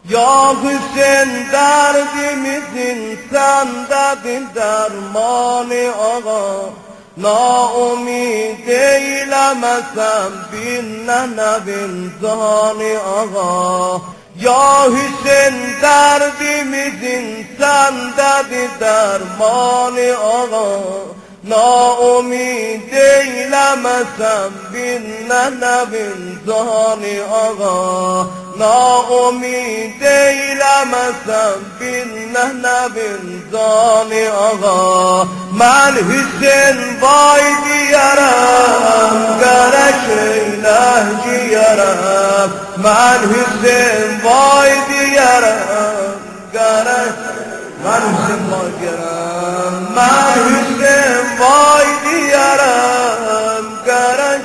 Ya Hüseyin derdimizin sendedir dermanı ağa. Naumid eylemesem binne bin zani ağa. Ya Hüseyin derdimizin sendedir dermanı ağa. Naumid eylemesem binne bin zani ağa. Naumid eylemesem binne bin zani ağa. Men Hüseyin vay diyerem, gerek eyle ciyerem. Men Hüseyin vay diyerem, gerek. Men Hüseyin vay diyerem, men Hüseyin vay diyerem, gerek.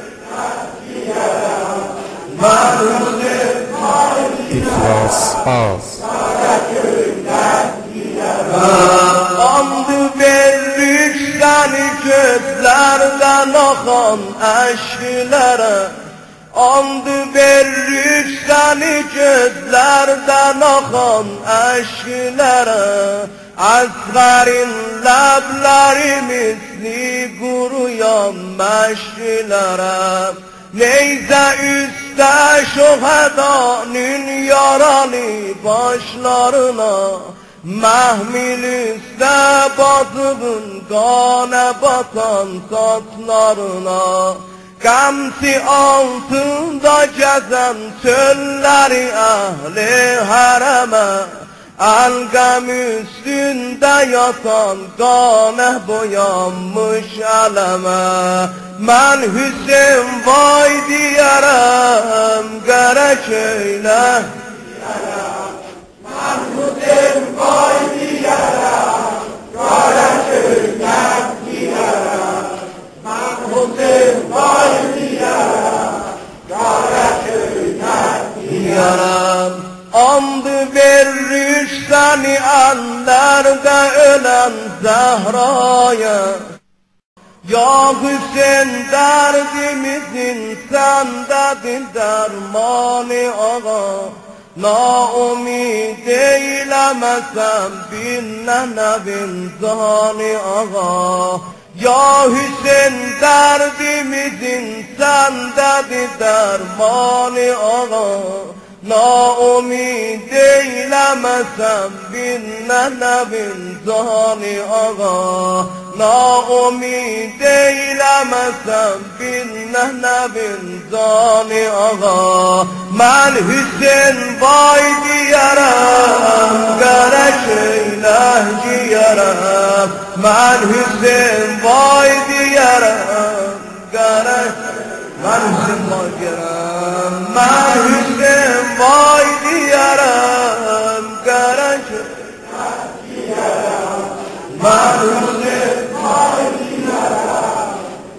Men Hüseyin vay diyerem, İflas az. andı verdik seni gözlerden akan eşkilere. Andı verdik seni gözlerden akan eşkilere. Asgarin lableri misli kuruyan meşkilere. Neyse üstte şuhadanın yaralı başlarına. Mahmil üstte bazıbın gane batan satlarına. Gamsi altında gezen çölleri ehli hareme. Algam üstünde yatan gane boyanmış aleme. Men Hüseyin vay diyerem, gerek eyle. Men Hüseyin vay diyerem, gerek eyle diyerem. Men Hüseyin vay diyerem, gerek eyle diyerem. Andı verir seni ellerde ölen Zehra'ya. Ya Hüseyin derdimizin sendedir dermanı ağa. Naumid eylemesem binne bin zani ağa. Ya Hüseyin derdimizin sendedir dermanı ağa. Naumid eylemesem binne bin zani ağa. Naumid eylemesem binne bin zani ağa. Men Hüseyin vay diyerem, gerek eyle ciyerem. Men Hüseyin vay diyerem, gerek. Men Hüseyin vay diyerem, men Hüseyin vay diyerem, gerek. Men Hüseyin vay diyerem,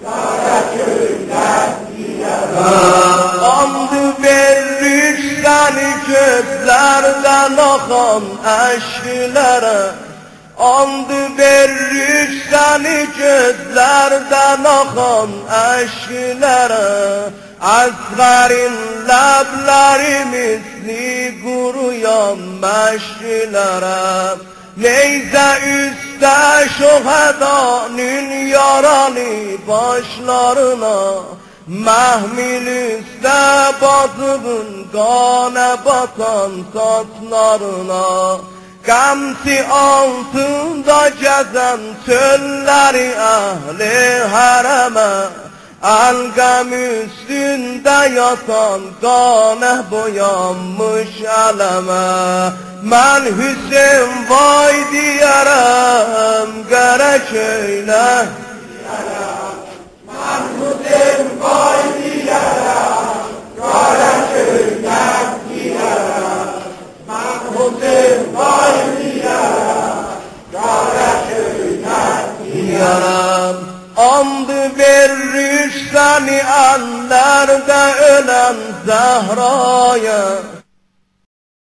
gerek. Andı verdik seni gözlerden akan eşkilere. Andı verdik seni gözlerden akan eşkilere. Asgarin lableri misli kuruyan meşkilere. Neyse üstte şuhadanın yaralı başlarına. Mahmil üstte bazıbın gane batan satlarına. Gamsi altında gezen çölleri ehli hareme. Algam üstünde yatan gane boyanmış aleme. Men Hüseyin vay diyerem, gerek eyle. Men Hüseyin vay diyerem, gerek eyle diyerem. Men Hüseyin vay diyerem, gerek eyle diyerem. Andı verir seni ellerde ölen Zehra'ya.